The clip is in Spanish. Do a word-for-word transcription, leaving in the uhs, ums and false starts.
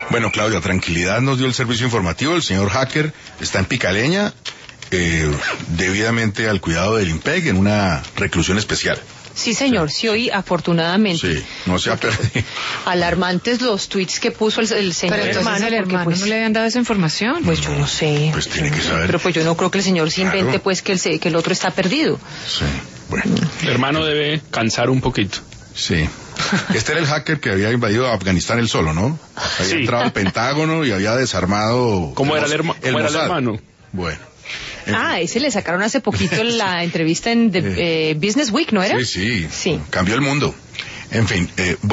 Bueno, Claudia, tranquilidad nos dio el servicio informativo. El señor hacker está en Picaleña, eh, debidamente al cuidado del IMPEC, en una reclusión especial. Sí, señor, sí, sí hoy afortunadamente. Sí, no se ha perdido. Alarmantes los tweets que puso el, el señor Pero hermano. el hermano pues, no le habían dado esa información. Pues yo no sé. Pues tiene que saber. Pero pues yo no creo que el señor se invente Claro. pues que el, que el otro está perdido. Sí, bueno. El hermano debe cansar un poquito. Sí. Este era el hacker que había invadido Afganistán él solo, ¿no? Había Sí. entrado al Pentágono y había desarmado... ¿Cómo era el, herma- el cómo era el Mossad. hermano? Bueno. En Ah, fin. ese le sacaron hace poquito la entrevista en The, eh, Business Week, ¿no era? Sí, sí, Sí. cambió el mundo. En fin, eh,